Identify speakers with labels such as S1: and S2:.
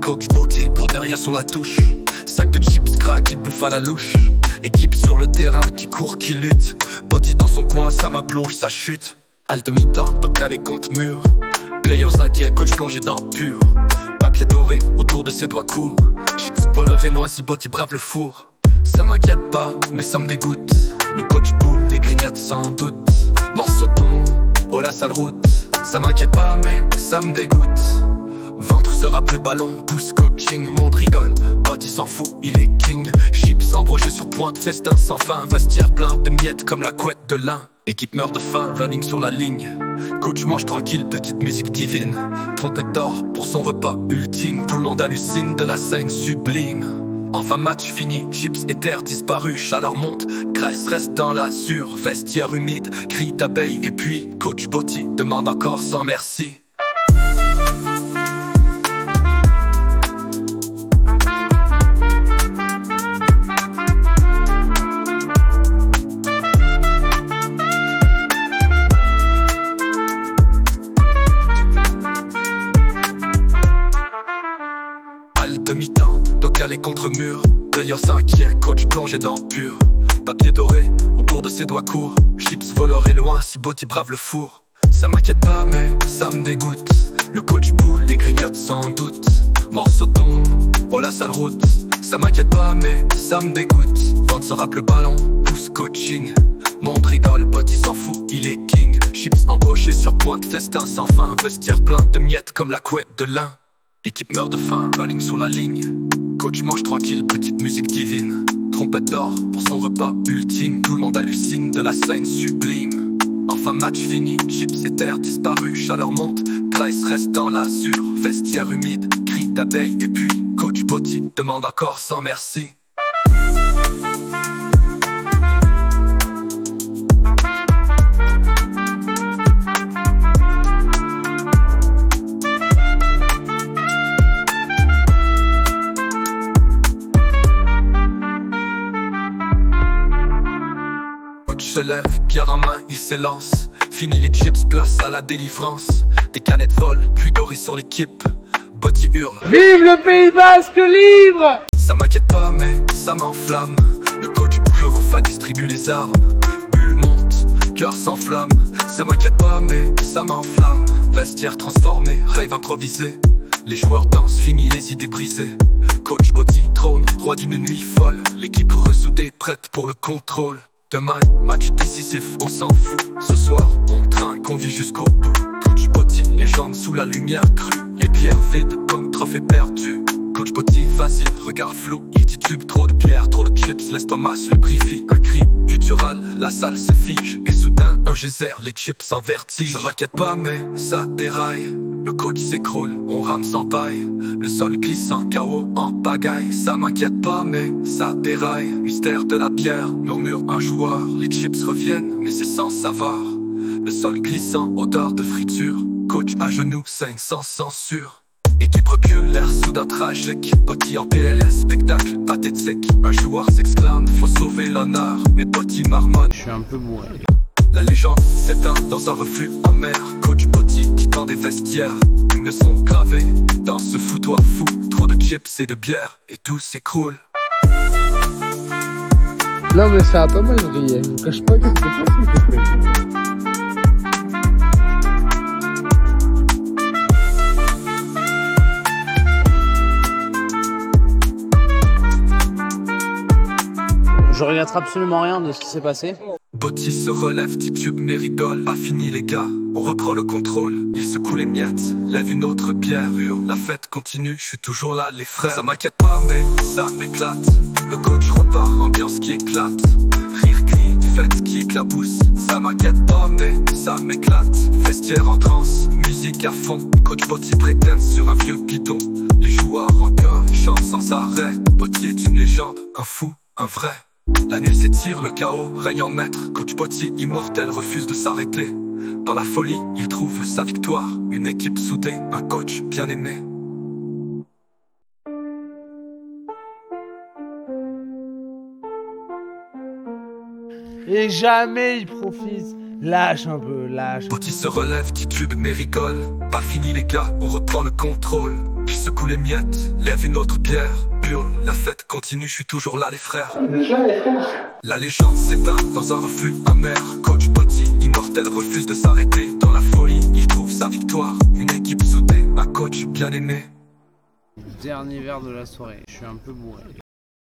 S1: Coach Botti pour derrière sur la touche. Sac de chips crack, il bouffe à la louche. Équipe sur le terrain qui court, qui lutte. Botti dans son coin, ça m'aplonge, ça chute. Halte mi-temps, toc avec contre mur. Players inquiets, coach plongé dans pur. Papier doré autour de ses doigts courts. Chips Paul et moi si Botti brave le four. Ça m'inquiète pas, mais ça me dégoûte. Le coach boule, les grignotes sans doute. Morceau ton, oh la sale route. Ça m'inquiète pas, mais ça me dégoûte. Ventre sera plus ballon, pouce coaching, monde rigole. Botti s'en fout, il est king. Chips embrochés sur pointe, festin sans fin. Vestiaire plein de miettes comme la couette de lin. Équipe meurt de faim, running sur la ligne. Coach mange tranquille, petite musique divine. Trompette d'or pour son repas ultime. Tout le monde hallucine de la scène sublime. Enfin match fini, chips et terre disparu. Chaleur monte, graisse reste dans l'azur. Vestiaire humide, cri d'abeille. Et puis coach Botti demande encore sans merci. Demi-temps, tocal et contre-mur. Players inquiets, coach plongé dans pur. Papier doré autour de ses doigts courts. Chips voleur et loin si Botti brave le four. Ça m'inquiète pas mais ça me dégoûte. Le coach boule, les grignotes sans doute. Morceau tombe, oh la sale route. Ça m'inquiète pas mais ça me dégoûte. Vente se rappe le ballon, pouce coaching. Monde rigole, Botti s'en fout, il est king. Chips embauchés sur pointe, festin sans fin. Vestiaire plein de miettes comme la couette de lin. Équipe meurt de faim, running sur la ligne. Coach mange tranquille, petite musique divine. Trompette d'or pour son repas ultime. Tout le monde hallucine de la scène sublime. Enfin match fini, chips et terre disparu. Chaleur monte, Price reste dans l'azur. Vestiaire humide, cri d'abeille. Et puis coach Botti demande encore sans merci. Se lève, bière en main, il s'élance. Fini les chips, place à la délivrance. Des canettes volent, puis dorées sur l'équipe. Botti hurle,
S2: vive le Pays Basque libre!
S1: Ça m'inquiète pas mais ça m'enflamme. Le coach bouge au fa distribue les armes. Bulle monte, cœur s'enflamme. Ça m'inquiète pas mais ça m'enflamme. Vestiaire transformé, rêve improvisé. Les joueurs dansent, fini les idées brisées. Coach Botti trône, roi d'une nuit folle. L'équipe ressoudée, prête pour le contrôle. Demain, match décisif, on s'en fout. Ce soir, on trinque, on vit jusqu'au bout. Coach Botti, les jambes sous la lumière crue. Les pierres vides comme trophée perdu. Coach Botti, facile, regard flou. Il titube, trop de pierres, trop de chips. L'estomac se lubrifie, un cri guttural. La salle se fige, et soudain, un geyser, les chips en vertige. Ça m'inquiète pas, mais ça déraille. Le coach s'écroule, on rame sans paille. Le sol glissant, chaos en pagaille. Ça m'inquiète pas mais ça déraille. Mystère de la bière, murmure un joueur. Les chips reviennent mais c'est sans savoir. Le sol glissant, odeur de friture. Coach à genoux, saigne sans censure. Équipe recule, l'air soudain tragique. Botti en PLS, spectacle pathétique. Un joueur s'exclame, faut sauver l'honneur. Mais Botti marmonne,
S2: je suis un peu bourré.
S1: La légende s'éteint dans un reflux amer. Coach Botti quittant des vestiaires. Une leçon gravée dans ce foutoir fou. Trop de chips et de bière et tout s'écroule.
S2: Non mais ça a pas mal brillé, je vous cache pas que c'était pas ce que c'était prévu. Je regrette absolument rien de ce qui s'est passé.
S1: Botti se relève, titube mais rigole. Pas fini les gars, on reprend le contrôle. Il secoue les miettes, lève une autre bière. Hurle, la fête continue, je suis toujours là les frères. Ça m'inquiète pas mais ça m'éclate. Le coach repart, ambiance qui éclate. Rire, cri, fête qui éclabousse. Ça m'inquiète pas mais ça m'éclate. Vestiaire en transe, musique à fond. Coach Botti prétend sur un vieux piton. Les joueurs en chœur chantent sans arrêt. Botti est une légende, un fou, un vrai. La nuit s'étire, le chaos règne en maître. Coach Botti, immortel, refuse de s'arrêter. Dans la folie, il trouve sa victoire. Une équipe soudée, un coach bien aimé.
S2: Et jamais il profite.
S3: Lâche un peu, lâche.
S1: Petit se relève, titube mais rigole. Pas fini les gars, on reprend le contrôle. Puis secoue les miettes, lève une autre pierre. Hurle, la fête continue, je suis toujours là les frères. La légende s'éteint dans un reflux amer. Coach Petit, immortel, refuse de s'arrêter. Dans la folie, il trouve sa victoire. Une équipe soudée, un coach bien aimé.
S3: Dernier verre de la soirée, je suis un peu bourré.